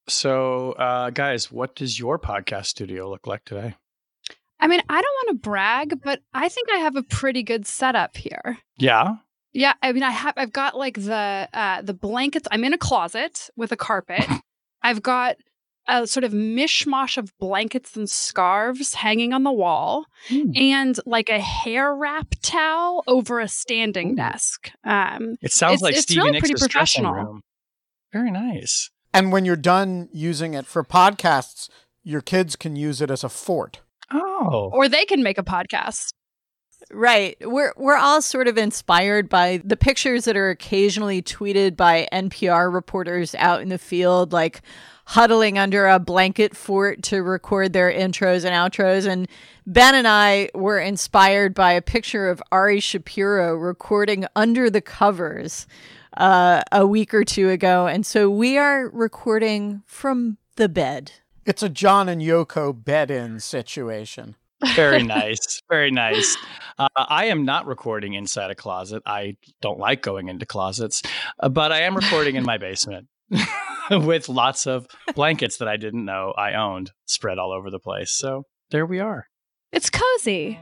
So, guys, what does your podcast studio look like today? I mean, I don't want to brag, but I think I have a pretty good setup here. Yeah? Yeah, I mean, I've got like the blankets. I'm in a closet with a carpet. I've got a sort of mishmash of blankets and scarves hanging on the wall, and like a hair wrap towel over a standing desk. It sounds like Stevie really Nicks' pretty dressing professional. room. Very nice. And when you're done using it for podcasts, your kids can use it as a fort. Oh. Or they can make a podcast. Right. We're all sort of inspired by the pictures that are occasionally tweeted by NPR reporters out in the field, like huddling under a blanket fort to record their intros and outros. And Ben and I were inspired by a picture of Ari Shapiro recording under the covers a week or two ago. And so we are recording from the bed. It's a John and Yoko bed-in situation. Very nice. Very nice. I am not recording inside a closet. I don't like going into closets, but I am recording in my basement with lots of blankets that I didn't know I owned spread all over the place. So there we are. It's cozy.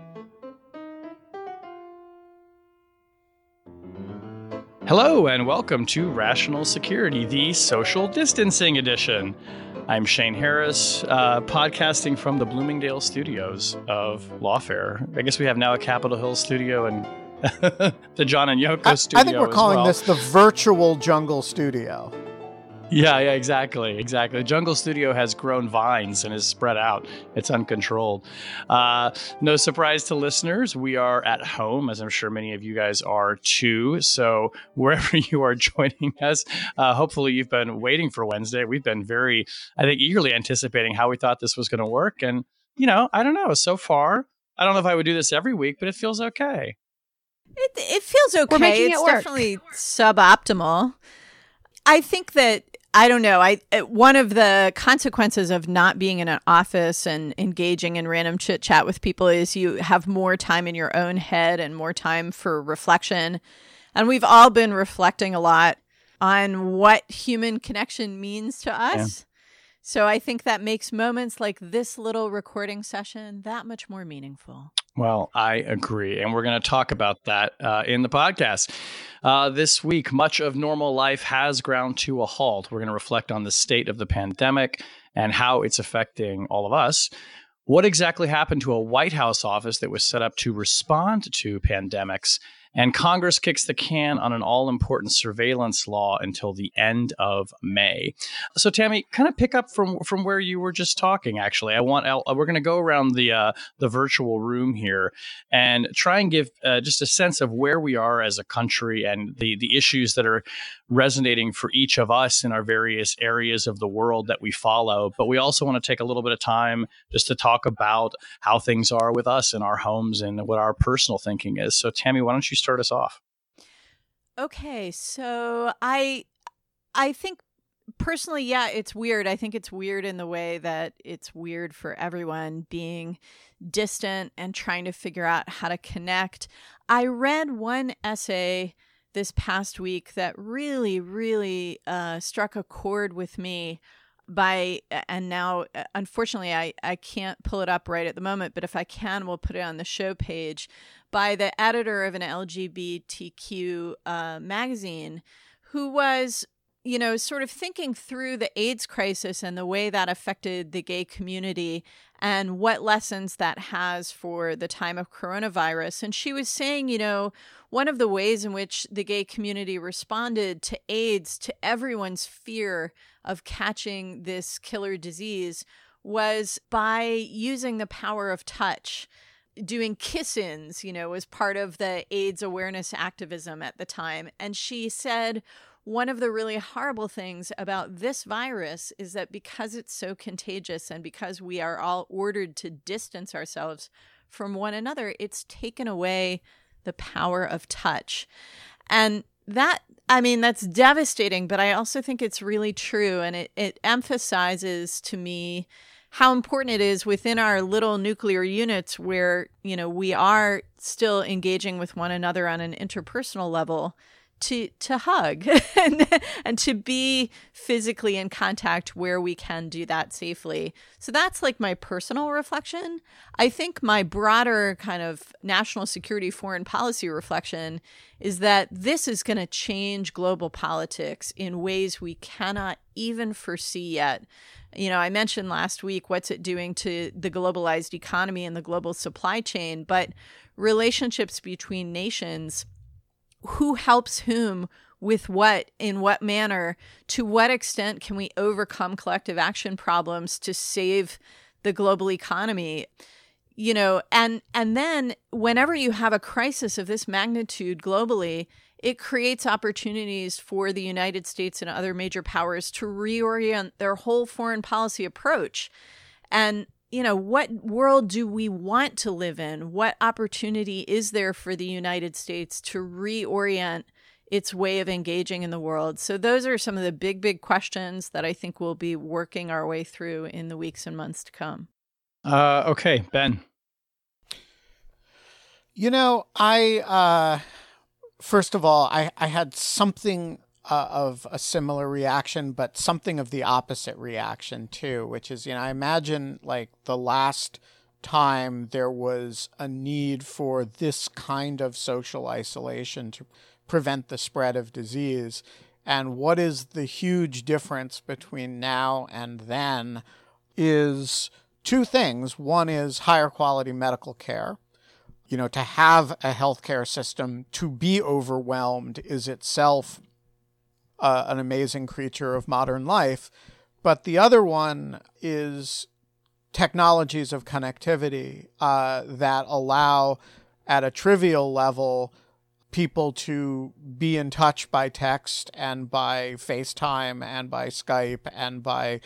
Hello and welcome to Rational Security, the social distancing edition. I'm Shane Harris, podcasting from the Bloomingdale studios of Lawfare. I guess we have now a Capitol Hill studio and the John and Yoko studio. I think we're calling this the virtual Jungle Studio. Yeah, exactly. Jungle Studio has grown vines and is spread out. It's uncontrolled. No surprise to listeners, we are at home, as I'm sure many of you guys are too. So wherever you are joining us, hopefully you've been waiting for Wednesday. We've been very, I think, eagerly anticipating how we thought this was going to work. And, I don't know. So far, I don't know if I would do this every week, but it feels okay. It feels okay. We're making it's it work. Definitely suboptimal. I think that, I don't know, one of the consequences of not being in an office and engaging in random chit chat with people is you have more time in your own head and more time for reflection. And we've all been reflecting a lot on what human connection means to us. Yeah. So I think that makes moments like this little recording session that much more meaningful. Well, I agree. And we're going to talk about that in the podcast. This week, much of normal life has ground to a halt. We're going to reflect on the state of the pandemic and how it's affecting all of us. What exactly happened to a White House office that was set up to respond to pandemics? And Congress kicks the can on an all-important surveillance law until the end of May. So, Tammy, kind of pick up from where you were just talking, actually. We're going to go around the virtual room here and try and give just a sense of where we are as a country and the issues that are resonating for each of us in our various areas of the world that we follow. But we also want to take a little bit of time just to talk about how things are with us in our homes and what our personal thinking is. So, Tammy, why don't you start us off? Okay, so I think personally, yeah, it's weird. I think it's weird in the way that it's weird for everyone being distant and trying to figure out how to connect. I read one essay this past week that really, really struck a chord with me and now, unfortunately, I can't pull it up right at the moment, but if I can, we'll put it on the show page, by the editor of an LGBTQ magazine, who was, sort of thinking through the AIDS crisis and the way that affected the gay community and what lessons that has for the time of coronavirus. And she was saying, one of the ways in which the gay community responded to AIDS, to everyone's fear of catching this killer disease, was by using the power of touch. Doing kiss-ins, was part of the AIDS awareness activism at the time. And she said, one of the really horrible things about this virus is that because it's so contagious and because we are all ordered to distance ourselves from one another, it's taken away the power of touch. And that's devastating, but I also think it's really true. And it emphasizes to me how important it is within our little nuclear units where, we are still engaging with one another on an interpersonal level to hug and to be physically in contact where we can do that safely. So that's like my personal reflection. I think my broader kind of national security foreign policy reflection is that this is going to change global politics in ways we cannot even foresee yet. You know, I mentioned last week, what's it doing to the globalized economy and the global supply chain, but relationships between nations, who helps whom with what, in what manner, to what extent can we overcome collective action problems to save the global economy? You know, and then whenever you have a crisis of this magnitude globally, it creates opportunities for the United States and other major powers to reorient their whole foreign policy approach. And, you know, what world do we want to live in? What opportunity is there for the United States to reorient its way of engaging in the world? So those are some of the big questions that I think we'll be working our way through in the weeks and months to come. Okay, Ben. You know, first of all, I had something of a similar reaction, but something of the opposite reaction too, which is, you know, I imagine like the last time there was a need for this kind of social isolation to prevent the spread of disease. And what is the huge difference between now and then is two things. One is higher quality medical care. You know, to have a healthcare system to be overwhelmed is itself an amazing creature of modern life. But the other one is technologies of connectivity that allow, at a trivial level, people to be in touch by text and by FaceTime and by Skype and by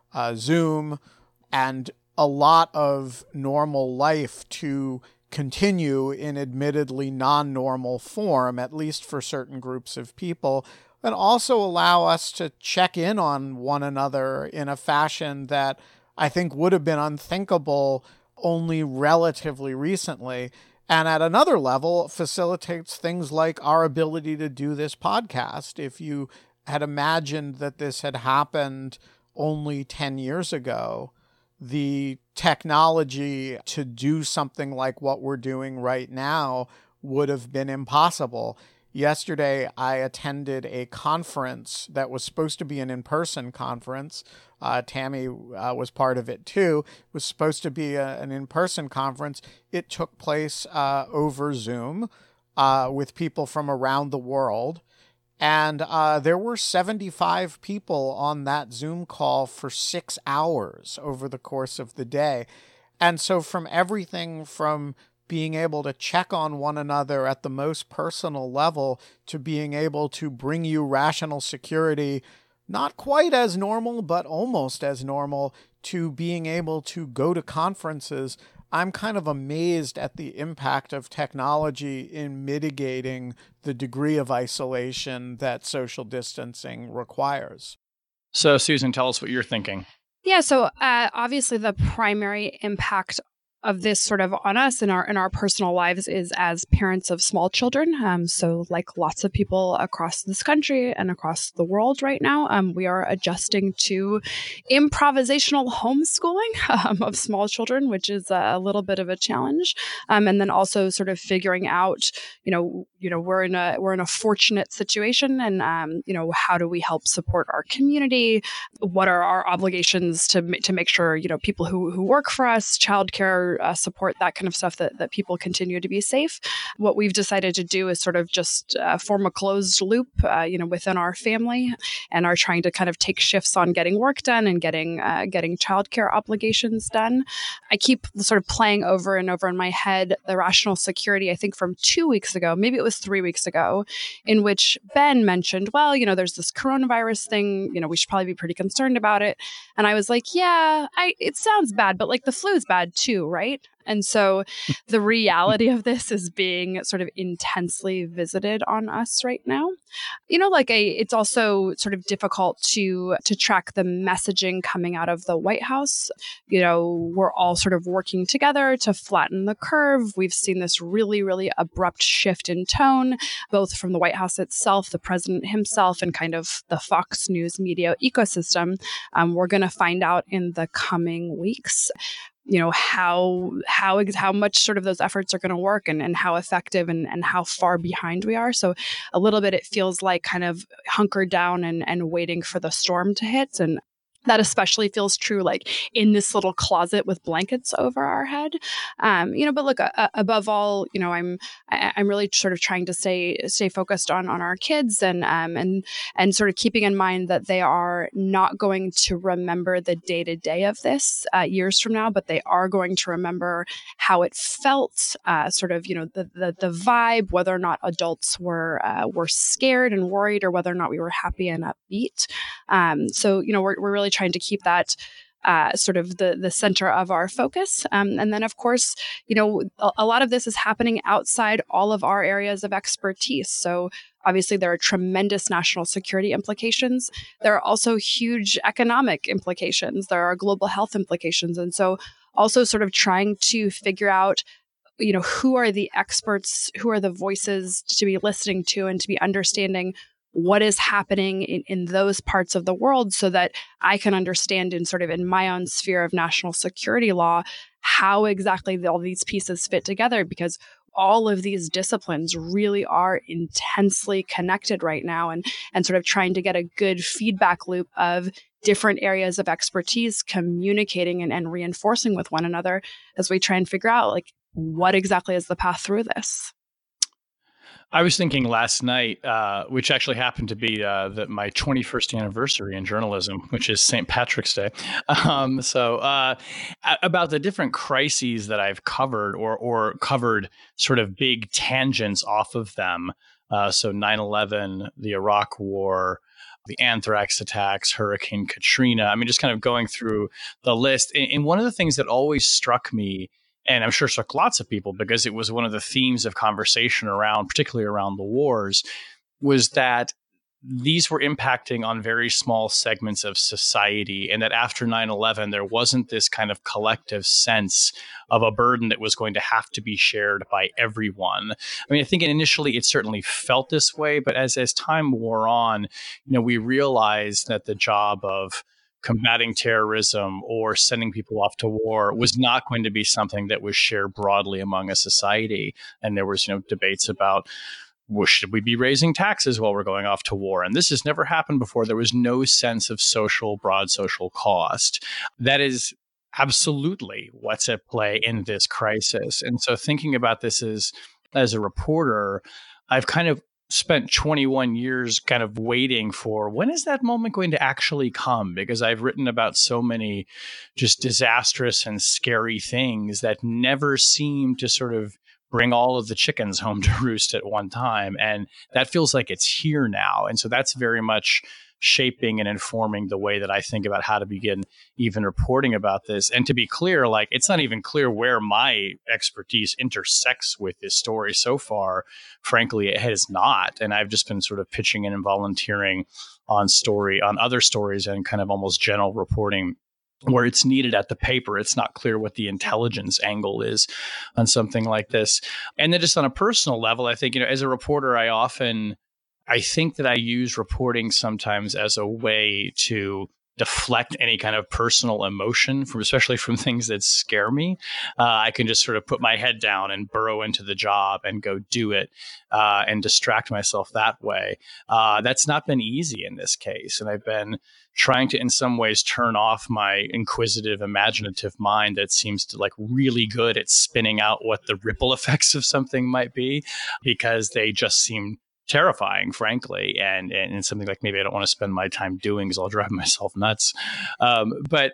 Zoom, and a lot of normal life to continue in admittedly non-normal form, at least for certain groups of people, and also allow us to check in on one another in a fashion that I think would have been unthinkable only relatively recently. And at another level, facilitates things like our ability to do this podcast. If you had imagined that this had happened only 10 years ago, the technology to do something like what we're doing right now would have been impossible. Yesterday, I attended a conference that was supposed to be an in-person conference. Tammy was part of it too. It was supposed to be an in-person conference. It took place over Zoom with people from around the world. And there were 75 people on that Zoom call for 6 hours over the course of the day. And so from everything from being able to check on one another at the most personal level to being able to bring you rational security, not quite as normal, but almost as normal, to being able to go to conferences, I'm kind of amazed at the impact of technology in mitigating the degree of isolation that social distancing requires. So, Susan, tell us what you're thinking. Yeah, so obviously the primary impact of this sort of on us in our personal lives is as parents of small children. So like lots of people across this country and across the world right now, we are adjusting to improvisational homeschooling of small children, which is a little bit of a challenge. And then also sort of figuring out, we're in a fortunate situation, and how do we help support our community? What are our obligations to make sure people who work for us, childcare, support, that kind of stuff, that people continue to be safe. What we've decided to do is sort of just form a closed loop, within our family, and are trying to kind of take shifts on getting work done and getting childcare obligations done. I keep sort of playing over and over in my head the rational security, I think from 2 weeks ago, maybe it was 3 weeks ago, in which Ben mentioned, well, there's this coronavirus thing, we should probably be pretty concerned about it. And I was like, yeah, it sounds bad, but like the flu is bad too, right? right? And so the reality of this is being sort of intensely visited on us right now. It's also sort of difficult to track the messaging coming out of the White House. We're all sort of working together to flatten the curve. We've seen this really, really abrupt shift in tone, both from the White House itself, the president himself, and kind of the Fox News media ecosystem. We're going to find out in the coming weeks how much sort of those efforts are going to work and how effective and how far behind we are. So a little bit, it feels like kind of hunkered down and waiting for the storm to hit. And that especially feels true, like in this little closet with blankets over our head. But look, above all, I'm really sort of trying to stay focused on our kids and sort of keeping in mind that they are not going to remember the day to day of this years from now, but they are going to remember how it felt, the vibe, whether or not adults were scared and worried, or whether or not we were happy and upbeat. So we're really trying to keep that sort of the center of our focus. And then, of course, a lot of this is happening outside all of our areas of expertise. So obviously, there are tremendous national security implications. There are also huge economic implications. There are global health implications. And so also sort of trying to figure out who are the experts, who are the voices to be listening to and to be understanding what is happening in those parts of the world, so that I can understand in my own sphere of national security law how exactly all these pieces fit together, because all of these disciplines really are intensely connected right now, and sort of trying to get a good feedback loop of different areas of expertise communicating and reinforcing with one another as we try and figure out what exactly is the path through this. I was thinking last night, which actually happened to be my 21st anniversary in journalism, which is St. Patrick's Day. About the different crises that I've covered or covered sort of big tangents off of them. So 9/11, the Iraq War, the anthrax attacks, Hurricane Katrina. I mean, just kind of going through the list. And one of the things that always struck me, and I'm sure struck lots of people because it was one of the themes of conversation particularly around the wars, was that these were impacting on very small segments of society, and that after 9/11, there wasn't this kind of collective sense of a burden that was going to have to be shared by everyone. I mean, I think initially it certainly felt this way, but as time wore on, we realized that the job of combating terrorism or sending people off to war was not going to be something that was shared broadly among a society. And there was, debates about, well, should we be raising taxes while we're going off to war? And this has never happened before. There was no sense of broad social cost. That is absolutely what's at play in this crisis. And so thinking about this as a reporter, I've kind of spent 21 years kind of waiting for, when is that moment going to actually come? Because I've written about so many just disastrous and scary things that never seem to sort of bring all of the chickens home to roost at one time. And that feels like it's here now. And so that's very much shaping and informing the way that I think about how to begin even reporting about this. And to be clear, it's not even clear where my expertise intersects with this story so far. Frankly, it has not. And I've just been sort of pitching in and volunteering on other stories and kind of almost general reporting where it's needed at the paper. It's not clear what the intelligence angle is on something like this. And then just on a personal level, I think, as a reporter, I think that I use reporting sometimes as a way to deflect any kind of personal emotion, especially from things that scare me. I can just sort of put my head down and burrow into the job and go do it and distract myself that way. That's not been easy in this case. And I've been trying to, in some ways, turn off my inquisitive, imaginative mind that seems to really good at spinning out what the ripple effects of something might be, because they just seem terrifying, frankly, and something maybe I don't want to spend my time doing because I'll drive myself nuts. But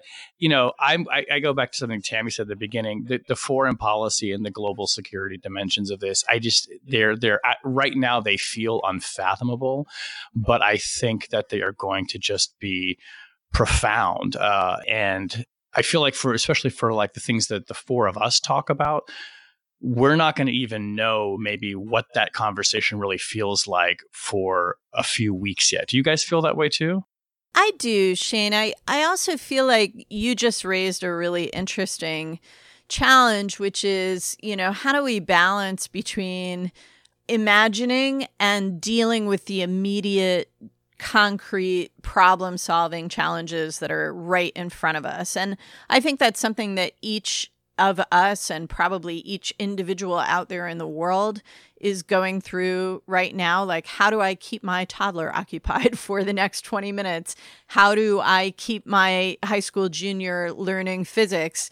I go back to something Tammy said at the beginning: the foreign policy and the global security dimensions of this. They're right now they feel unfathomable, but I think that they are going to just be profound. And I feel like especially for like the things that the four of us talk about, we're not going to even know maybe what that conversation really feels like for a few weeks yet. Do you guys feel that way too? I do, Shane. I also feel like you just raised a really interesting challenge, which is, how do we balance between imagining and dealing with the immediate, concrete problem-solving challenges that are right in front of us? And I think that's something that each of us and probably each individual out there in the world is going through right now. Like, how do I keep my toddler occupied for the next 20 minutes? How do I keep my high school junior learning physics?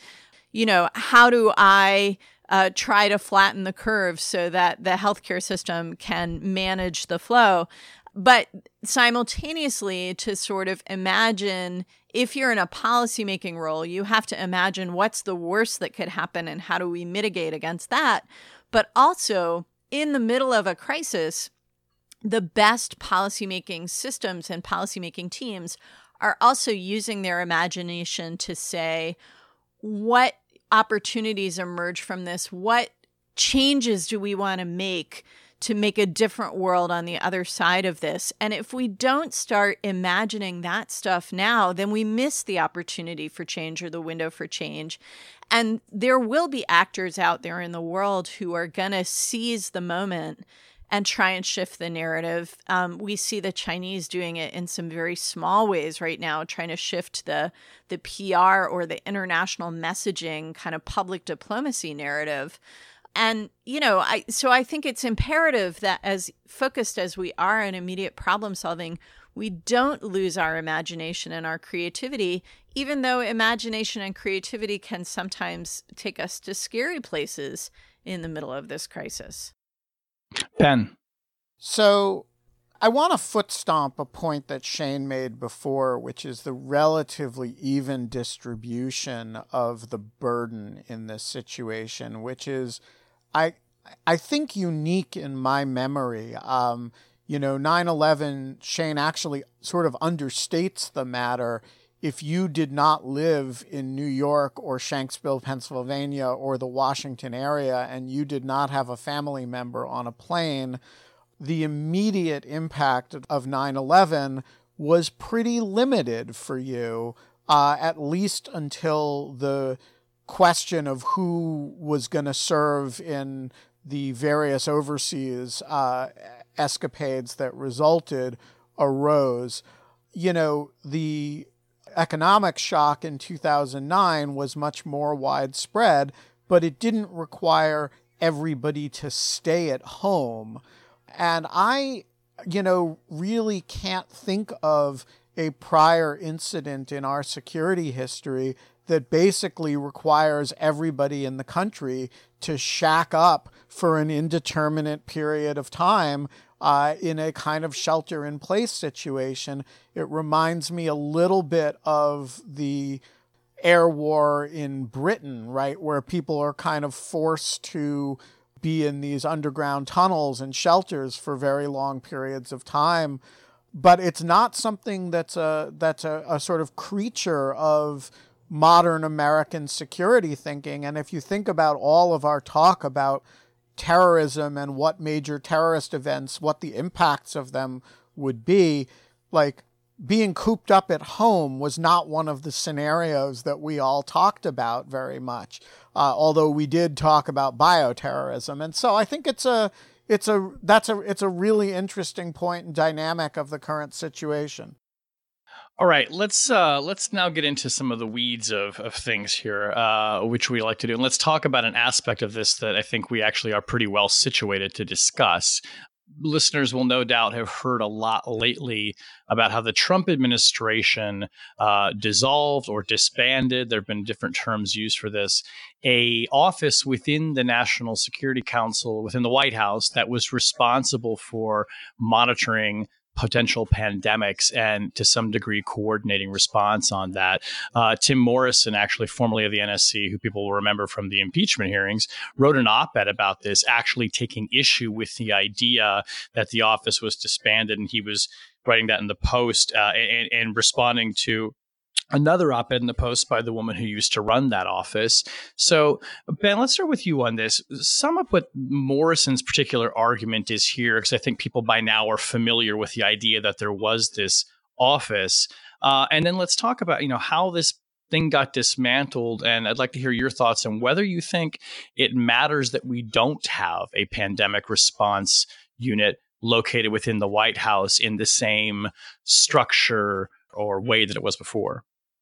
How do I try to flatten the curve so that the healthcare system can manage the flow? But simultaneously, to sort of imagine, if you're in a policymaking role, you have to imagine what's the worst that could happen and how do we mitigate against that. But also, in the middle of a crisis, the best policymaking systems and policymaking teams are also using their imagination to say, what opportunities emerge from this? What changes do we want to make a different world on the other side of this? And if we don't start imagining that stuff now, then we miss the opportunity for change or the window for change. And there will be actors out there in the world who are going to seize the moment and try and shift the narrative. We see the Chinese doing it in some very small ways right now, trying to shift the PR or the international messaging kind of public diplomacy narrative. And, I think it's imperative that as focused as we are on immediate problem solving, we don't lose our imagination and our creativity, even though imagination and creativity can sometimes take us to scary places in the middle of this crisis. Ben. So I want to foot stomp a point that Shane made before, which is the relatively even distribution of the burden in this situation, which is, I think, unique in my memory. 9/11, Shane actually sort of understates the matter. If you did not live in New York or Shanksville, Pennsylvania, or the Washington area, and you did not have a family member on a plane, the immediate impact of 9/11 was pretty limited for you, at least until the question of who was going to serve in the various overseas escapades that resulted arose. The economic shock in 2009 was much more widespread, but it didn't require everybody to stay at home. And I, really can't think of a prior incident in our security history that basically requires everybody in the country to shack up for an indeterminate period of time in a kind of shelter-in-place situation. It reminds me a little bit of the air war in Britain, right, where people are kind of forced to be in these underground tunnels and shelters for very long periods of time. But it's not something that's a sort of creature of modern American security thinking. And if you think about all of our talk about terrorism and what major terrorist events, what the impacts of them would be, like being cooped up at home was not one of the scenarios that we all talked about very much, although we did talk about bioterrorism. And so I think it's a really interesting point and dynamic of the current situation. All right, let's now get into some of the weeds of things here, which we like to do. And let's talk about an aspect of this that I think we actually are pretty well situated to discuss. Listeners will no doubt have heard a lot lately about how the Trump administration dissolved or disbanded. There have been different terms used for this. An office within the National Security Council, within the White House, that was responsible for monitoring potential pandemics and to some degree coordinating response on that. Tim Morrison, actually formerly of the NSC, who people will remember from the impeachment hearings, wrote an op-ed about this, actually taking issue with the idea that the office was disbanded. And he was writing that in the Post and responding to another op-ed in the Post by the woman who used to run that office. So, Ben, let's start with you on this. Sum up what Morrison's particular argument is here, because I think people by now are familiar with the idea that there was this office. And then let's talk about, how this thing got dismantled. And I'd like to hear your thoughts on whether you think it matters that we don't have a pandemic response unit located within the White House in the same structure or way that it was before.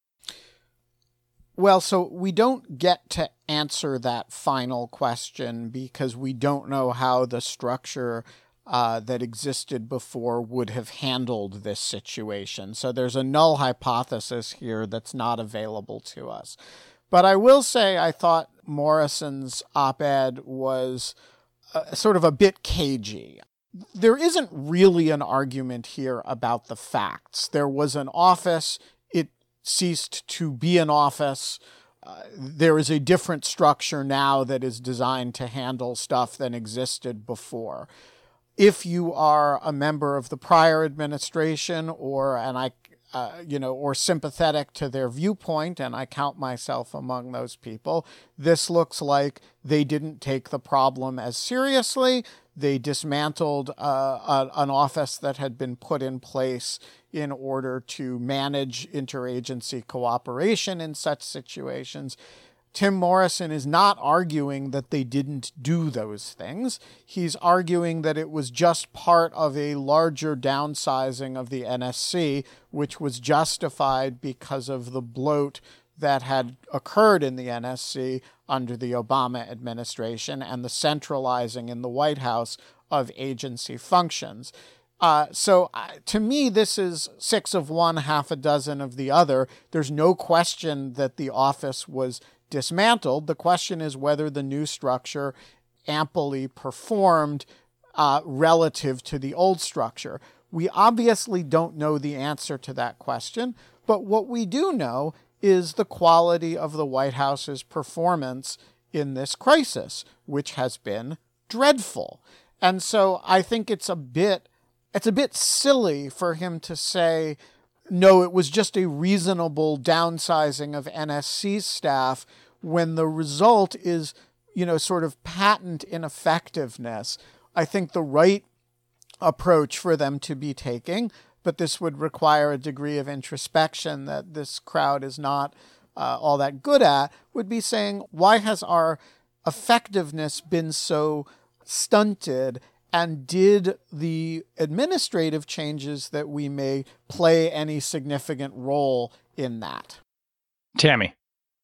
Well, so we don't get to answer that final question because we don't know how the structure that existed before would have handled this situation. So there's a null hypothesis here that's not available to us. But I will say I thought Morrison's op-ed was sort of a bit cagey. There isn't really an argument here about the facts. There was an office. It ceased to be an office. There is a different structure now that is designed to handle stuff than existed before. If you are a member of the prior administration or sympathetic to their viewpoint, and I count myself among those people, this looks like they didn't take the problem as seriously. They dismantled an office that had been put in place in order to manage interagency cooperation in such situations. Tim Morrison is not arguing that they didn't do those things. He's arguing that it was just part of a larger downsizing of the NSC, which was justified because of the bloat that had occurred in the NSC under the Obama administration and the centralizing in the White House of agency functions. So to me, this is 6 of one, half a dozen of the other. There's no question that the office was dismantled. The question is whether the new structure amply performed relative to the old structure. We obviously don't know the answer to that question, but what we do know is the quality of the White House's performance in this crisis, which has been dreadful. And so I think it's a bit silly for him to say, no, it was just a reasonable downsizing of NSC's staff when the result is, sort of patent ineffectiveness. I think the right approach for them to be taking, but this would require a degree of introspection that this crowd is not all that good at, would be saying, why has our effectiveness been so stunted? And did the administrative changes that we made play any significant role in that? Tammy.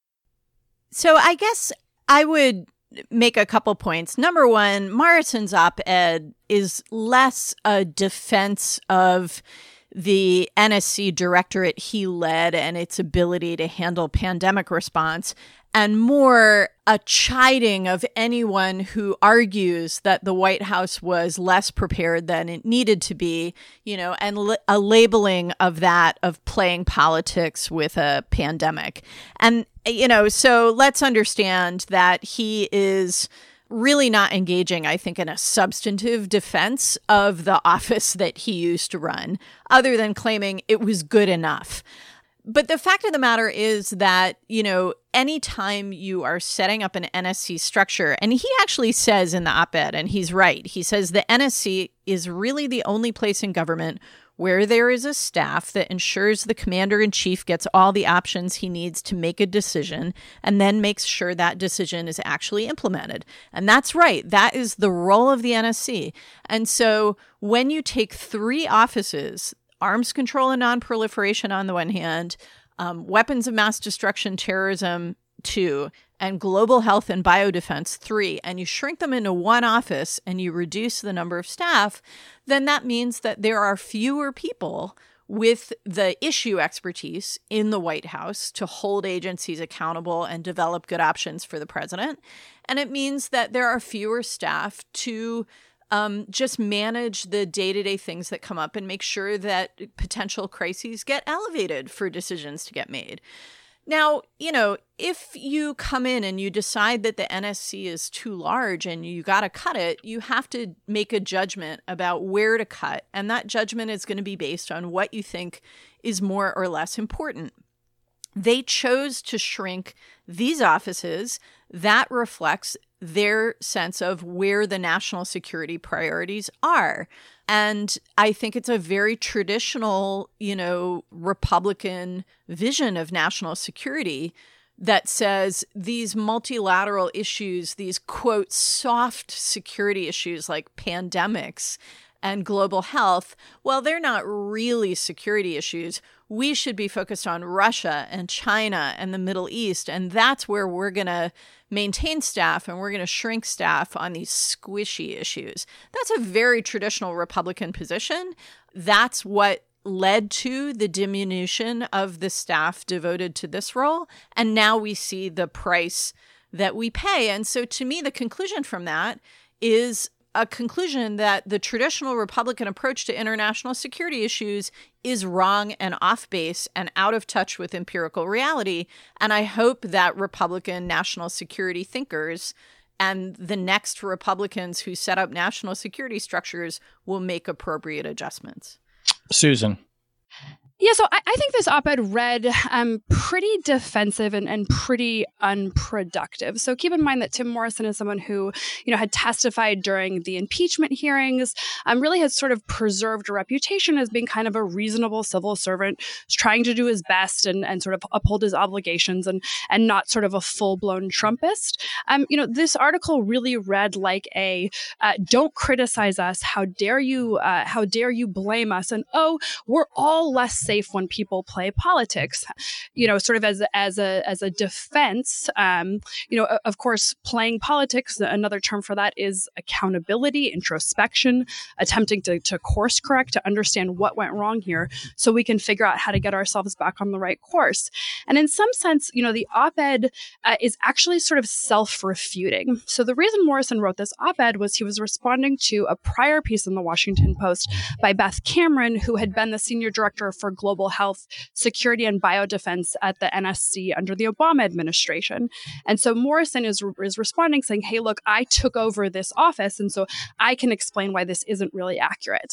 So I guess I would make a couple points. Number one, Morrison's op-ed is less a defense of the NSC directorate he led and its ability to handle pandemic response, and more a chiding of anyone who argues that the White House was less prepared than it needed to be, and a labeling of that of playing politics with a pandemic. And, so let's understand that he is really not engaging, I think, in a substantive defense of the office that he used to run, other than claiming it was good enough. But the fact of the matter is that, anytime you are setting up an NSC structure, and he actually says in the op-ed, and he's right, he says the NSC is really the only place in government where there is a staff that ensures the commander-in-chief gets all the options he needs to make a decision and then makes sure that decision is actually implemented. And that's right. That is the role of the NSC. And so when you take 3 offices, arms control and nonproliferation on the one hand, weapons of mass destruction, terrorism 2, and global health and biodefense 3, and you shrink them into one office and you reduce the number of staff, then that means that there are fewer people with the issue expertise in the White House to hold agencies accountable and develop good options for the president. And it means that there are fewer staff to just manage the day-to-day things that come up and make sure that potential crises get elevated for decisions to get made. Now, if you come in and you decide that the NSC is too large and you got to cut it, you have to make a judgment about where to cut. And that judgment is going to be based on what you think is more or less important. They chose to shrink these offices. That reflects their sense of where the national security priorities are. And I think it's a very traditional, Republican vision of national security that says these multilateral issues, these, quote, soft security issues like pandemics and global health, well, they're not really security issues. We should be focused on Russia and China and the Middle East. And that's where we're going to maintain staff and we're going to shrink staff on these squishy issues. That's a very traditional Republican position. That's what led to the diminution of the staff devoted to this role. And now we see the price that we pay. And so to me, the conclusion from that is a conclusion that the traditional Republican approach to international security issues is wrong and off base and out of touch with empirical reality. And I hope that Republican national security thinkers and the next Republicans who set up national security structures will make appropriate adjustments. Susan. Yeah, so I think this op-ed read pretty defensive and pretty unproductive. So keep in mind that Tim Morrison is someone who, had testified during the impeachment hearings, really has sort of preserved a reputation as being kind of a reasonable civil servant, trying to do his best and sort of uphold his obligations and not sort of a full-blown Trumpist. This article really read like a don't criticize us, how dare you blame us, and we're all less safe when people play politics, sort of as a defense. Of course, playing politics, another term for that is accountability, introspection, attempting to course correct, to understand what went wrong here so we can figure out how to get ourselves back on the right course. And in some sense, the op-ed is actually sort of self-refuting. So the reason Morrison wrote this op-ed was he was responding to a prior piece in the Washington Post by Beth Cameron, who had been the senior director for global health, security, and biodefense at the NSC under the Obama administration. And so Morrison is responding saying, hey, look, I took over this office, and so I can explain why this isn't really accurate.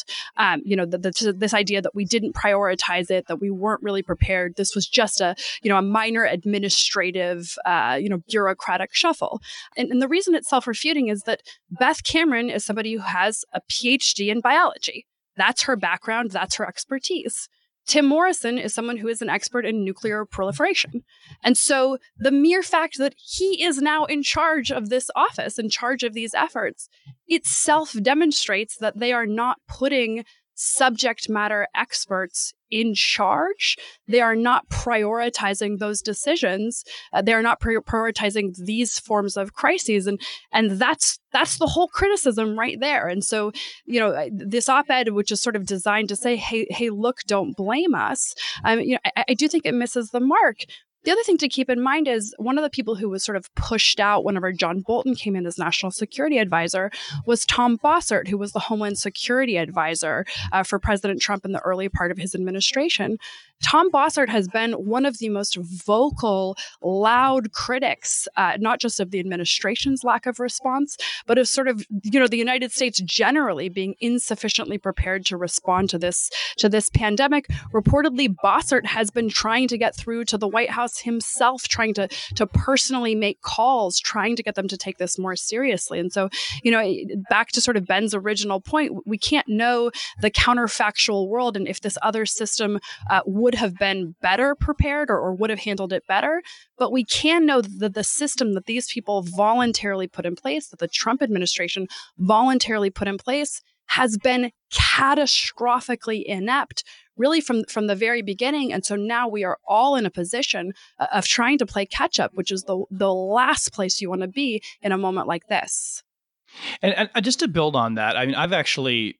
This idea that we didn't prioritize it, that we weren't really prepared. This was just a minor administrative, bureaucratic shuffle. And the reason it's self-refuting is that Beth Cameron is somebody who has a PhD in biology. That's her background. That's her expertise. Tim Morrison is someone who is an expert in nuclear proliferation. And so the mere fact that he is now in charge of this office, in charge of these efforts, it self-demonstrates that they are not putting subject matter experts in charge. They are not prioritizing those decisions. They are not prioritizing these forms of crises. And that's the whole criticism right there. And so, this op-ed, which is sort of designed to say, hey, look, don't blame us. I do think it misses the mark. The other thing to keep in mind is one of the people who was sort of pushed out whenever John Bolton came in as national security advisor was Tom Bossert, who was the Homeland Security advisor for President Trump in the early part of his administration. Tom Bossert has been one of the most vocal, loud critics, not just of the administration's lack of response, but of sort of, the United States generally being insufficiently prepared to respond to this pandemic. Reportedly, Bossert has been trying to get through to the White House himself, trying to personally make calls, trying to get them to take this more seriously. And so, back to sort of Ben's original point, we can't know the counterfactual world and if this other system would have been better prepared or would have handled it better. But we can know that the system that these people voluntarily put in place, that the Trump administration voluntarily put in place, has been catastrophically inept, really from the very beginning. And so now we are all in a position of trying to play catch up, which is the last place you want to be in a moment like this. And just to build on that, I mean, I've actually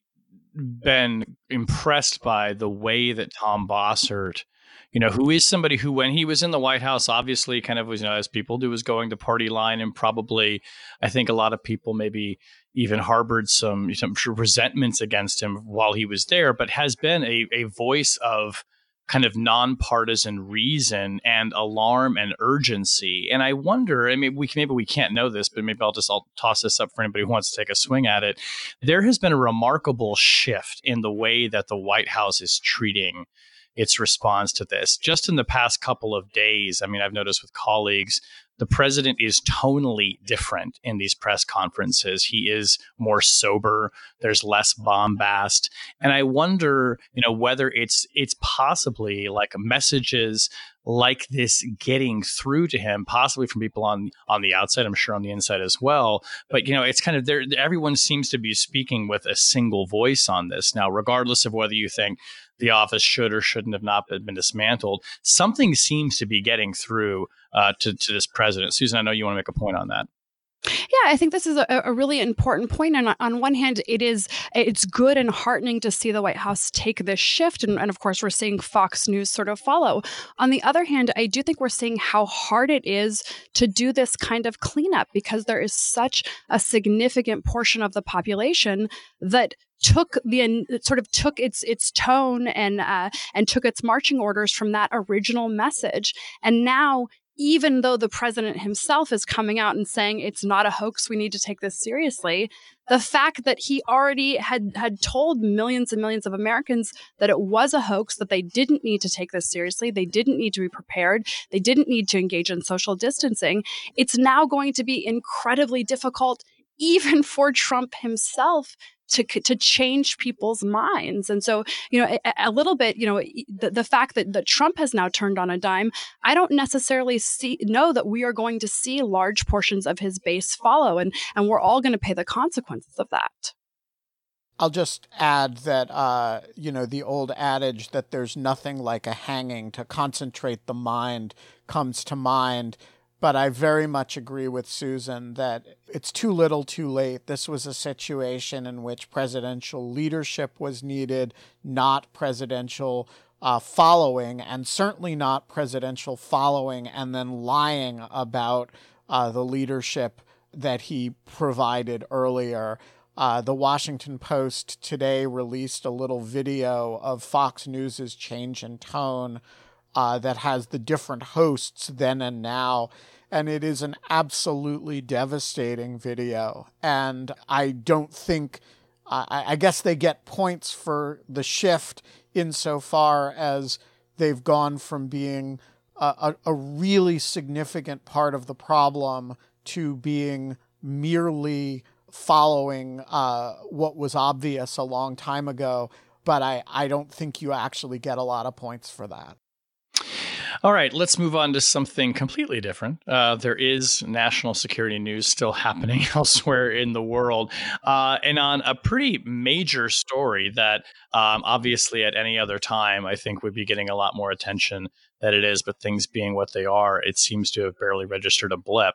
been impressed by the way that Tom Bossert, who is somebody who, when he was in the White House, obviously kind of was, as people do, was going the party line, and probably, I think a lot of people maybe even harbored some resentments against him while he was there, but has been a voice of kind of nonpartisan reason and alarm and urgency. And I wonder, maybe we can't know this, but maybe I'll toss this up for anybody who wants to take a swing at it. There has been a remarkable shift in the way that the White House is treating its response to this. Just in the past couple of days, I mean, I've noticed with colleagues, the president is tonally different in these press conferences. He is more sober. There's less bombast. And I wonder, whether it's possibly like messages like this getting through to him, possibly from people on the outside, I'm sure on the inside as well. But, it's kind of there. Everyone seems to be speaking with a single voice on this. Now, regardless of whether you think the office should or shouldn't have not been dismantled, something seems to be getting through to this president. Susan, I know you want to make a point on that. Yeah, I think this is a really important point. And on one hand, it's good and heartening to see the White House take this shift. And of course, we're seeing Fox News sort of follow. On the other hand, I do think we're seeing how hard it is to do this kind of cleanup, because there is such a significant portion of the population that took its tone and took its marching orders from that original message. And now, even though the president himself is coming out and saying it's not a hoax, we need to take this seriously, the fact that he already had told millions and millions of Americans that it was a hoax, that they didn't need to take this seriously, they didn't need to be prepared, they didn't need to engage in social distancing, it's now going to be incredibly difficult even for Trump himself to change people's minds. And so, a little bit, the fact that Trump has now turned on a dime, I don't necessarily know that we are going to see large portions of his base follow, and we're all going to pay the consequences of that. I'll just add that, the old adage that there's nothing like a hanging to concentrate the mind comes to mind. But I very much agree with Susan that it's too little too late. This was a situation in which presidential leadership was needed, not presidential following, and certainly not presidential following and then lying about the leadership that he provided earlier. The Washington Post today released a little video of Fox News's change in tone that has the different hosts then and now. And it is an absolutely devastating video. And I don't think, I guess they get points for the shift insofar as they've gone from being a really significant part of the problem to being merely following what was obvious a long time ago. But I don't think you actually get a lot of points for that. All right, let's move on to something completely different. There is national security news still happening elsewhere in the world, and on a pretty major story that obviously at any other time I think would be getting a lot more attention than it is, but things being what they are, it seems to have barely registered a blip.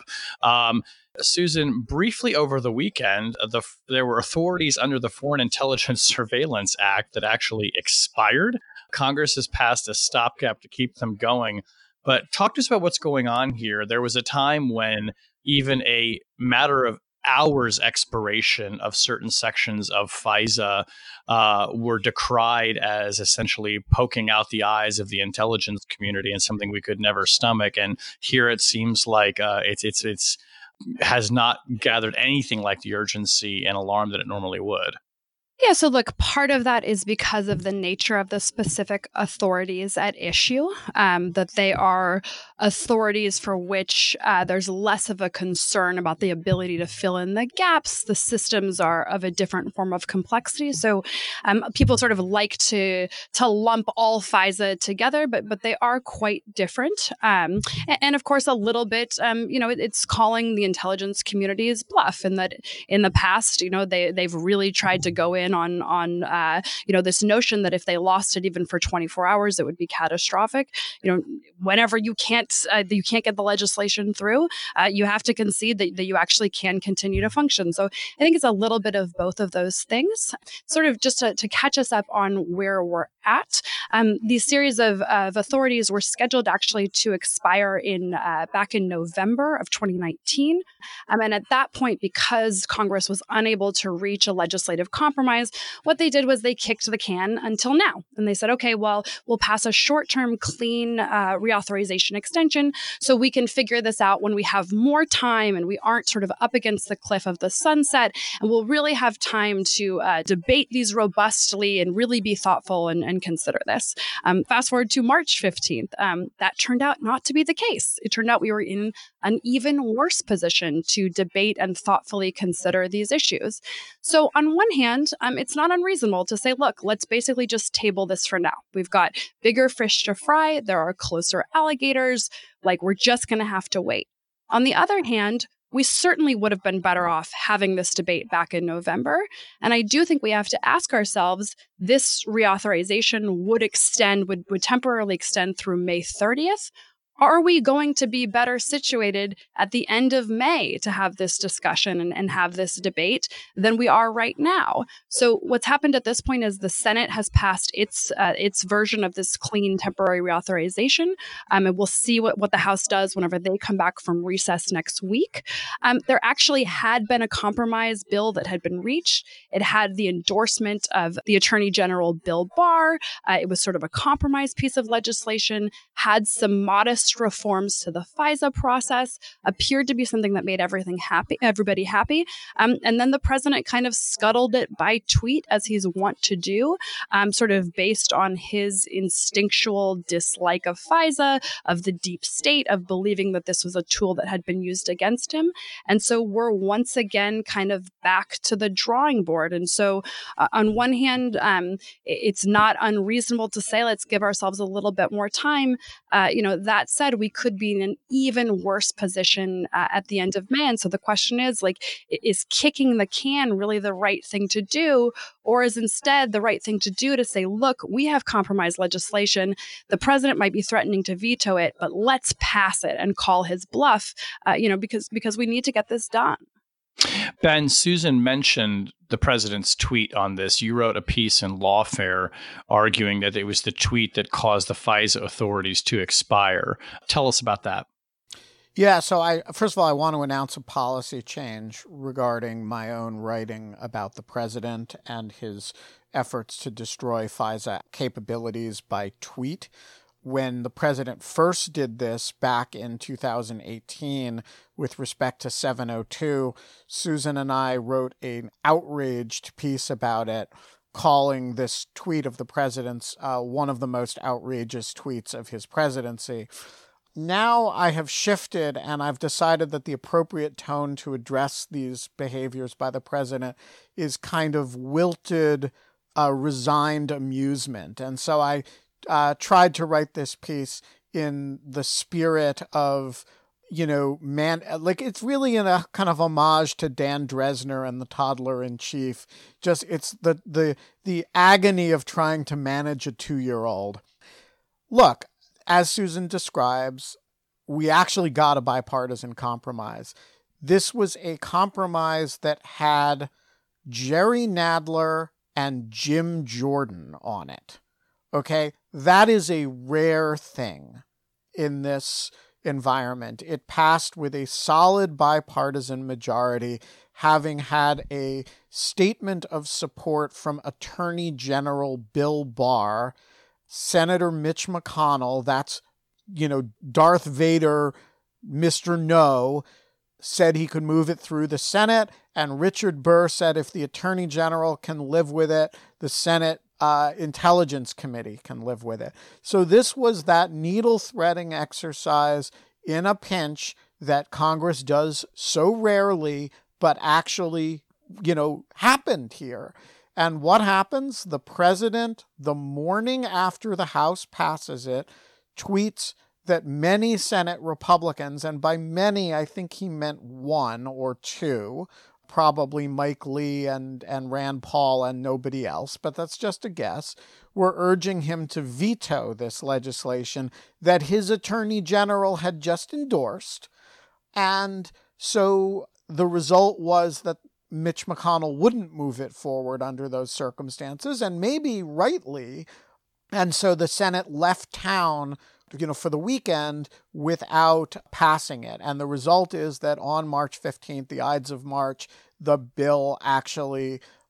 Susan, briefly over the weekend, there were authorities under the Foreign Intelligence Surveillance Act that actually expired. Congress has passed a stopgap to keep them going. But talk to us about what's going on here. There was a time when even a matter of hours expiration of certain sections of FISA were decried as essentially poking out the eyes of the intelligence community and something we could never stomach. And here it seems like it's has not gathered anything like the urgency and alarm that it normally would. Yeah, so look, part of that is because of the nature of the specific authorities at issue, that they are authorities for which there's less of a concern about the ability to fill in the gaps. The systems are of a different form of complexity. So people sort of like to lump all FISA together, but they are quite different. And of course, a little bit, it's calling the intelligence community's bluff, in that in the past, they've really tried to go in on this notion that if they lost it even for 24 hours, it would be catastrophic. Whenever you can't get the legislation through, you have to concede that you actually can continue to function. So I think it's a little bit of both of those things. Sort of just to catch us up on where we're at. These series of authorities were scheduled actually to expire back in November of 2019. And at that point, because Congress was unable to reach a legislative compromise compromise, what they did was they kicked the can until now. And they said, okay, well, we'll pass a short-term clean reauthorization extension so we can figure this out when we have more time and we aren't sort of up against the cliff of the sunset. And we'll really have time to debate these robustly and really be thoughtful and consider this. Fast forward to March 15th. That turned out not to be the case. It turned out we were in an even worse position to debate and thoughtfully consider these issues. So on one hand, it's not unreasonable to say, look, let's basically just table this for now. We've got bigger fish to fry. There are closer alligators. Like, we're just going to have to wait. On the other hand, we certainly would have been better off having this debate back in November. And I do think we have to ask ourselves, this reauthorization would temporarily extend through May 30th. Are we going to be better situated at the end of May to have this discussion and have this debate than we are right now? So what's happened at this point is the Senate has passed its version of this clean temporary reauthorization. And we'll see what the House does whenever they come back from recess next week. There actually had been a compromise bill that had been reached. It had the endorsement of the Attorney General Bill Barr. It was sort of a compromise piece of legislation, had some modest reforms to the FISA process, appeared to be something that made everybody happy. And then the president kind of scuttled it by tweet, as he's wont to do, sort of based on his instinctual dislike of FISA, of the deep state, of believing that this was a tool that had been used against him. And so we're once again kind of back to the drawing board. And so on one hand, it's not unreasonable to say, let's give ourselves a little bit more time. That said, we could be in an even worse position at the end of May. And so the question is, is kicking the can really the right thing to do? Or is instead the right thing to do to say, look, we have compromised legislation. The president might be threatening to veto it, but let's pass it and call his bluff, because we need to get this done. Ben, Susan mentioned the president's tweet on this. You wrote a piece in Lawfare arguing that it was the tweet that caused the FISA authorities to expire. Tell us about that. Yeah, so first of all, I want to announce a policy change regarding my own writing about the president and his efforts to destroy FISA capabilities by tweet. When the president first did this back in 2018 with respect to 702, Susan and I wrote an outraged piece about it, calling this tweet of the president's one of the most outrageous tweets of his presidency. Now I have shifted and I've decided that the appropriate tone to address these behaviors by the president is kind of wilted, resigned amusement. And so I tried to write this piece in the spirit of, it's really in a kind of homage to Dan Dresner and the Toddler in Chief. Just it's the agony of trying to manage a 2-year-old. Look, as Susan describes, we actually got a bipartisan compromise. This was a compromise that had Jerry Nadler and Jim Jordan on it. Okay, that is a rare thing in this environment. It passed with a solid bipartisan majority, having had a statement of support from Attorney General Bill Barr, Senator Mitch McConnell, that's, Darth Vader, Mr. No, said he could move it through the Senate, and Richard Burr said if the Attorney General can live with it, the Senate Intelligence Committee can live with it. So this was that needle-threading exercise in a pinch that Congress does so rarely, but actually, happened here. And what happens? The president, the morning after the House passes it, tweets that many Senate Republicans, and by many, I think he meant one or two, probably Mike Lee and Rand Paul and nobody else, but that's just a guess, were urging him to veto this legislation that his attorney general had just endorsed. And so the result was that Mitch McConnell wouldn't move it forward under those circumstances, and maybe rightly. And so the Senate left town for the weekend without passing it. And the result is that on March 15th, the Ides of March, the bill actually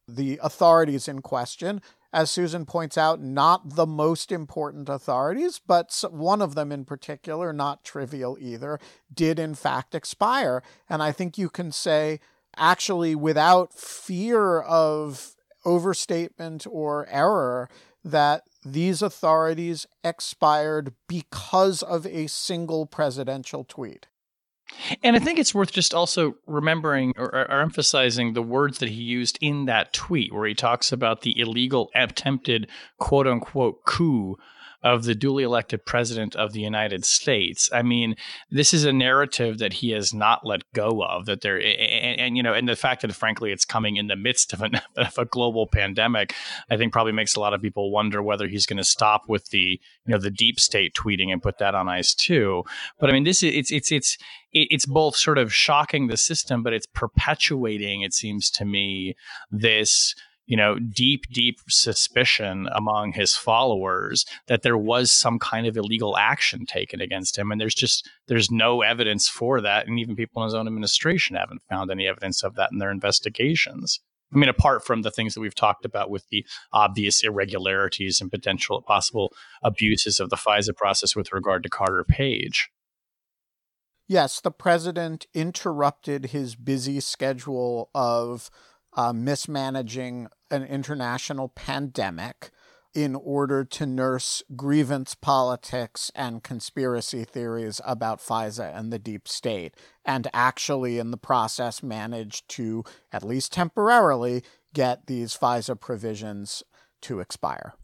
the authorities in question, as Susan points out, not the most important authorities, but one of them in particular, not trivial either, did in fact expire. And I think you can say, actually, without fear of overstatement or error, that these authorities expired because of a single presidential tweet. And I think it's worth just also remembering or emphasizing the words that he used in that tweet, where he talks about the illegal attempted quote unquote coup of the duly elected president of the United States. I mean, this is a narrative that he has not let go of, that there, and the fact that frankly it's coming in the midst of a global pandemic, I think probably makes a lot of people wonder whether he's going to stop with the deep state tweeting and put that on ice too. But I mean, it's both sort of shocking the system, but it's perpetuating, it seems to me, this deep suspicion among his followers that there was some kind of illegal action taken against him. And there's no evidence for that. And even people in his own administration haven't found any evidence of that in their investigations. I mean, apart from the things that we've talked about with the obvious irregularities and possible abuses of the FISA process with regard to Carter Page. Yes, the president interrupted his busy schedule of mismanaging an international pandemic in order to nurse grievance politics and conspiracy theories about FISA and the deep state, and actually in the process managed to, at least temporarily, get these FISA provisions to expire.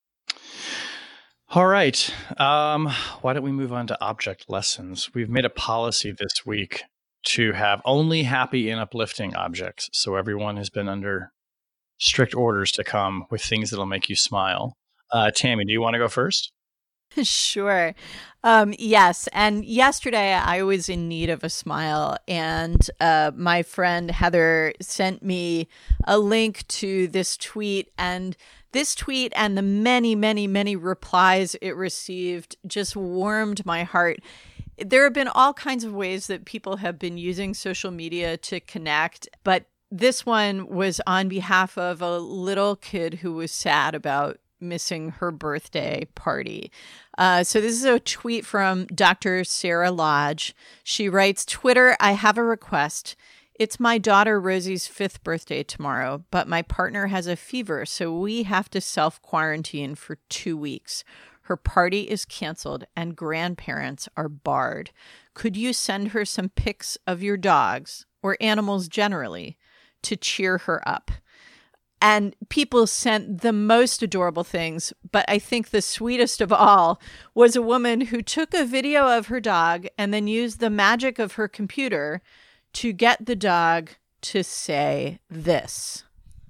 All right. Why don't we move on to object lessons? We've made a policy this week to have only happy and uplifting objects. So everyone has been under strict orders to come with things that'll make you smile. Tammy, do you want to go first? Sure. Yes. And yesterday I was in need of a smile, and my friend Heather sent me a link to this tweet, and the many, many, many replies it received just warmed my heart. There have been all kinds of ways that people have been using social media to connect, but this one was on behalf of a little kid who was sad about missing her birthday party. So this is a tweet from Dr. Sarah Lodge. She writes, Twitter, I have a request. It's my daughter Rosie's 5th birthday tomorrow, but my partner has a fever, so we have to self-quarantine for 2 weeks. Her party is canceled and grandparents are barred. Could you send her some pics of your dogs or animals generally to cheer her up? And people sent the most adorable things, but I think the sweetest of all was a woman who took a video of her dog and then used the magic of her computer to get the dog to say this.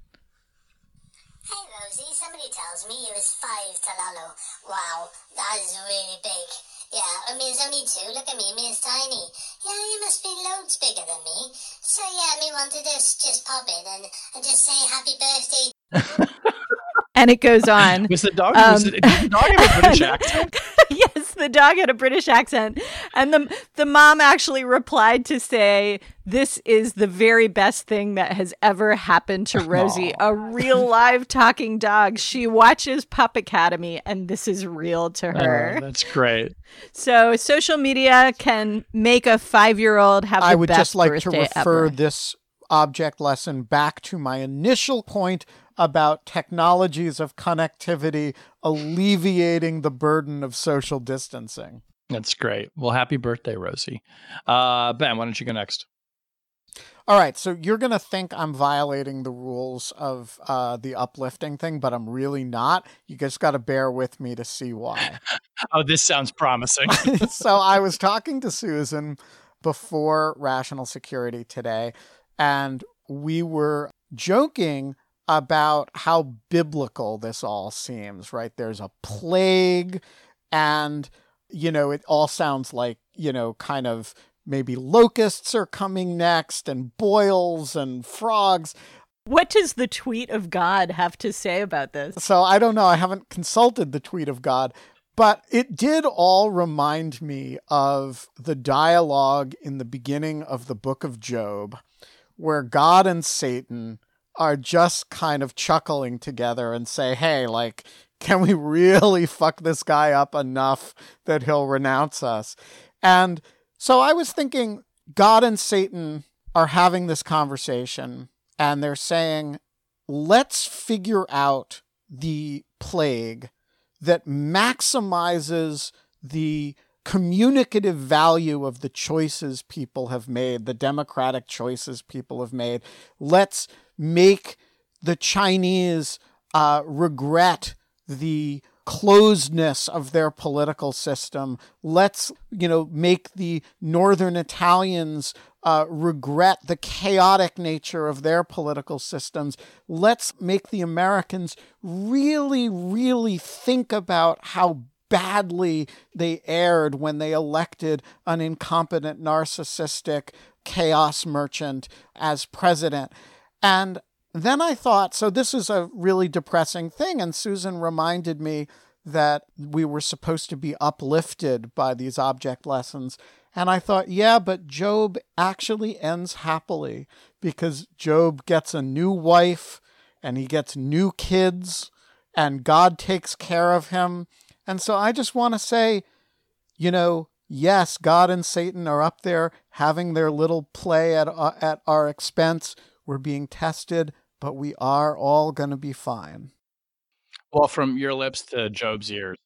Hey Rosie, somebody tells me you was 5 Talalo. Wow, that is really big. Yeah, I mean, it's only 2. Look at me, me's tiny. Yeah, you must be loads bigger than me. So yeah, me wanted to just pop in and just say happy birthday. And it goes on. Did the dog have a British accent? Yes, the dog had a British accent. And the mom actually replied to say, this is the very best thing that has ever happened to Rosie. Aww. A real live talking dog. She watches Pup Academy, and this is real to her. Oh, that's great. So social media can make a 5-year-old have the best birthday ever. I would just like to refer this object lesson back to my initial point about technologies of connectivity alleviating the burden of social distancing. That's great. Well, happy birthday, Rosie. Ben, why don't you go next? All right, so you're going to think I'm violating the rules of the uplifting thing, but I'm really not. You just got to bear with me to see why. Oh, this sounds promising. So I was talking to Susan before Rational Security today, and we were joking about how biblical this all seems, right? There's a plague, and, it all sounds like, kind of maybe locusts are coming next, and boils and frogs. What does the tweet of God have to say about this? So I don't know. I haven't consulted the tweet of God, but it did all remind me of the dialogue in the beginning of the book of Job, where God and Satan are just kind of chuckling together and say, hey, like, can we really fuck this guy up enough that he'll renounce us? And so I was thinking, God and Satan are having this conversation, and they're saying, let's figure out the plague that maximizes the communicative value of the choices people have made, the democratic choices people have made. Let's make the Chinese regret the closedness of their political system. Let's, make the Northern Italians regret the chaotic nature of their political systems. Let's make the Americans really, really think about how badly they erred when they elected an incompetent, narcissistic chaos merchant as president. And then I thought, so this is a really depressing thing. And Susan reminded me that we were supposed to be uplifted by these object lessons. And I thought, yeah, but Job actually ends happily because Job gets a new wife and he gets new kids and God takes care of him. And so I just want to say, yes, God and Satan are up there having their little play at our expense. We're being tested, but we are all going to be fine. Well, from your lips to Job's ears.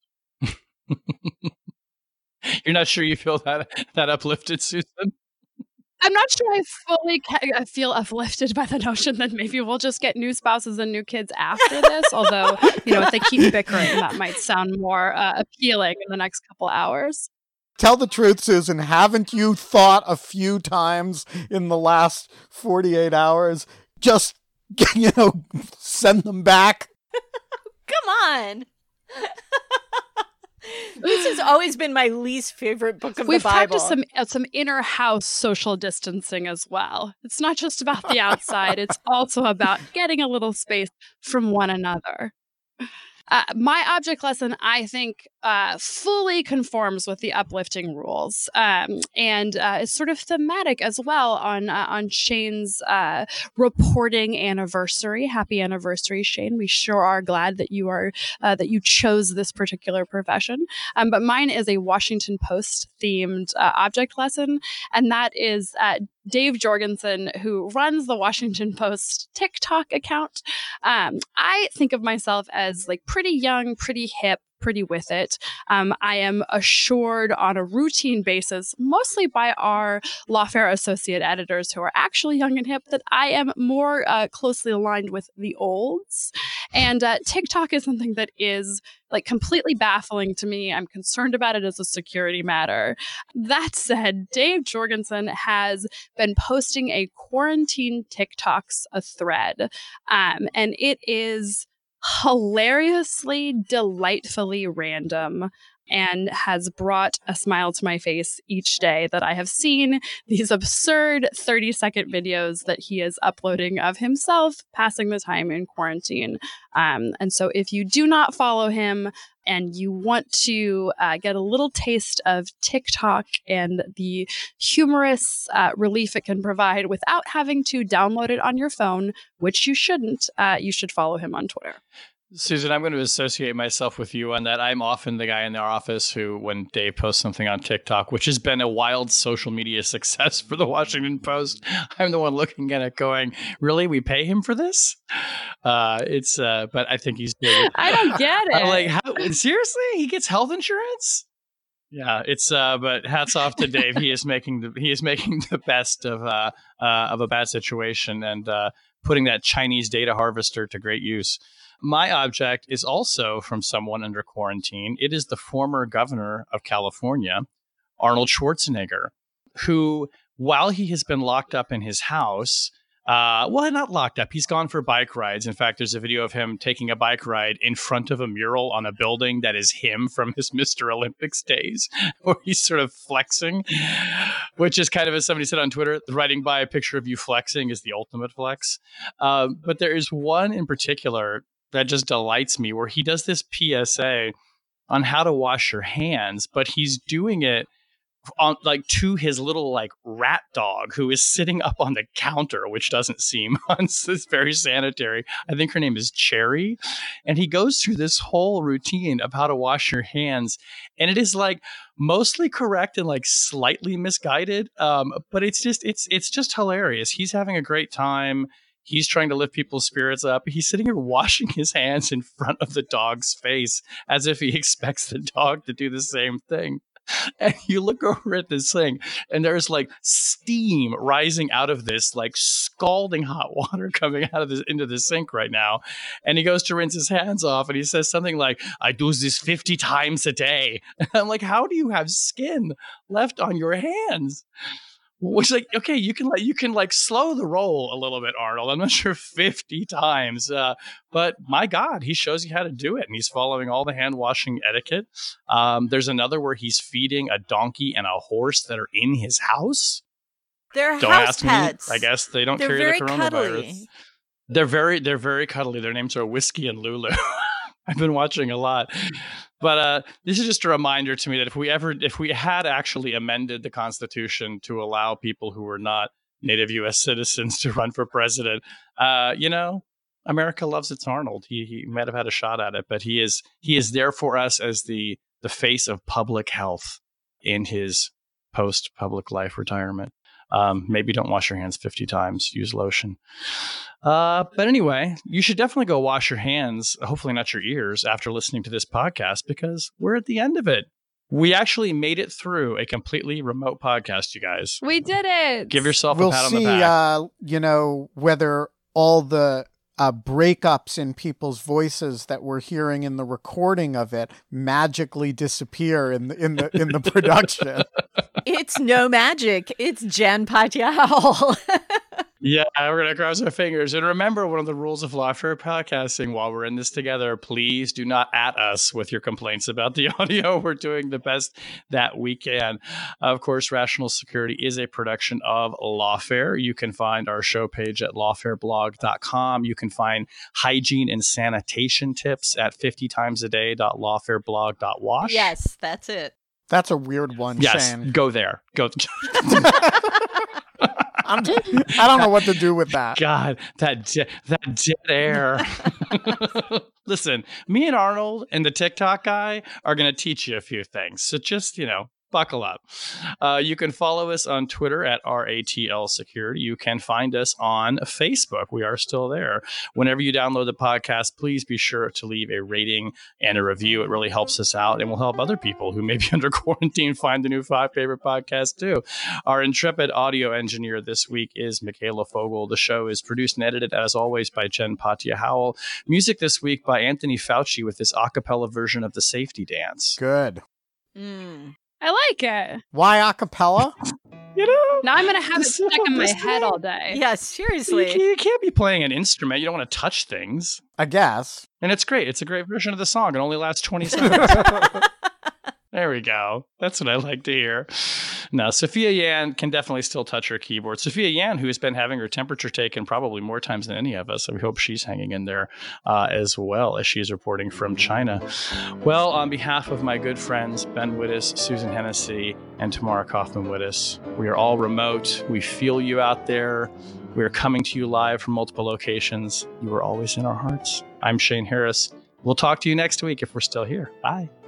You're not sure you feel that uplifted, Susan? I'm not sure I fully feel uplifted by the notion that maybe we'll just get new spouses and new kids after this. Although, if they keep bickering, that might sound more appealing in the next couple hours. Tell the truth, Susan. Haven't you thought a few times in the last 48 hours, just, send them back? Come on. This has always been my least favorite book of the Bible. We've practiced some inner house social distancing as well. It's not just about the outside. It's also about getting a little space from one another. My object lesson, I think, fully conforms with the uplifting rules, and is sort of thematic as well on Shane's reporting anniversary. Happy anniversary, Shane! We sure are glad that you chose this particular profession. But mine is a Washington Post themed object lesson, and that is Dave Jorgensen, who runs the Washington Post TikTok account. I think of myself as like pretty young, pretty hip, pretty with it. I am assured on a routine basis, mostly by our Lawfare associate editors who are actually young and hip, that I am more closely aligned with the olds. And TikTok is something that is like completely baffling to me. I'm concerned about it as a security matter. That said, Dave Jorgensen has been posting a quarantine TikToks a thread, and it is hilariously, delightfully random and has brought a smile to my face each day that I have seen these absurd 30-second videos that he is uploading of himself passing the time in quarantine. And so if you do not follow him and you want to get a little taste of TikTok and the humorous relief it can provide without having to download it on your phone, which you shouldn't, you should follow him on Twitter. Susan, I'm going to associate myself with you on that. I'm often the guy in the office who, when Dave posts something on TikTok, which has been a wild social media success for the Washington Post, I'm the one looking at it going, really? We pay him for this? But I think he's doing it. I don't get it. I'm like, seriously? He gets health insurance? Yeah, but hats off to Dave. He is making the best of a bad situation and putting that Chinese data harvester to great use. My object is also from someone under quarantine. It is the former governor of California, Arnold Schwarzenegger, who, while he has been locked up in his house, not locked up, he's gone for bike rides. In fact, there's a video of him taking a bike ride in front of a mural on a building that is him from his Mr. Olympics days, where he's sort of flexing, which is kind of, as somebody said on Twitter, riding by a picture of you flexing is the ultimate flex. But there is one in particular that just delights me, where he does this PSA on how to wash your hands, but he's doing it on like to his little like rat dog who is sitting up on the counter, which doesn't seem it's very sanitary. I think her name is Cherry. And he goes through this whole routine of how to wash your hands. And it is like mostly correct and like slightly misguided. But it's just hilarious. He's having a great time. He's trying to lift people's spirits up. He's sitting here washing his hands in front of the dog's face as if he expects the dog to do the same thing. And you look over at this thing, and there's like steam rising out of this, like scalding hot water coming out of this into the sink right now. And he goes to rinse his hands off, and he says something like, "I do this 50 times a day." And I'm like, how do you have skin left on your hands? Which, like, okay, you can like slow the roll a little bit, Arnold. I'm not sure 50 times, but my God, he shows you how to do it, and he's following all the hand washing etiquette. There's another where he's feeding a donkey and a horse that are in his house. They're Don't house ask pets. me. I guess they don't They're carry very the coronavirus. cuddly. They're very cuddly. Their names are Whiskey and Lulu. I've been watching a lot. But this is just a reminder to me that if we had actually amended the Constitution to allow people who were not native U.S. citizens to run for president, America loves its Arnold. He might have had a shot at it, but he is there for us as the face of public health in his post-public life retirement. Maybe don't wash your hands 50 times. Use lotion. But anyway, you should definitely go wash your hands, hopefully not your ears, after listening to this podcast, because we're at the end of it. We actually made it through a completely remote podcast, you guys. We did it. Give yourself a pat on the back. We'll see, whether all the breakups in people's voices that we're hearing in the recording of it magically disappear in the production. It's no magic. It's Jen Patial. Yeah, we're going to cross our fingers. And remember, one of the rules of Lawfare podcasting, while we're in this together, please do not at us with your complaints about the audio. We're doing the best that we can. Of course, Rational Security is a production of Lawfare. You can find our show page at lawfareblog.com. You can find hygiene and sanitation tips at 50timesaday.lawfareblog.wash. Yes, that's it. That's a weird one, yes, Shane. Go there. Go. I don't know what to do with that. God, that dead air. Listen, me and Arnold and the TikTok guy are going to teach you a few things. So just, buckle up. You can follow us on Twitter at RATL Security. You can find us on Facebook. We are still there. Whenever you download the podcast, please be sure to leave a rating and a review. It really helps us out and will help other people who may be under quarantine find the new 5 favorite podcast too. Our intrepid audio engineer this week is Michaela Fogel. The show is produced and edited, as always, by Jen Patja Howell. Music this week by Anthony Fauci with this a cappella version of the Safety Dance. Good. I like it. Why a cappella? Now I'm going to have it stuck in my head all day. Yes, seriously. You can't be playing an instrument. You don't want to touch things. I guess. And it's great. It's a great version of the song. It only lasts 20 seconds. There we go. That's what I like to hear. Now, Sophia Yan can definitely still touch her keyboard. Sophia Yan, who has been having her temperature taken probably more times than any of us. So we hope she's hanging in there as well as she's reporting from China. Well, on behalf of my good friends, Ben Wittes, Susan Hennessy, and Tamara Kaufman-Wittes, we are all remote. We feel you out there. We are coming to you live from multiple locations. You are always in our hearts. I'm Shane Harris. We'll talk to you next week if we're still here. Bye.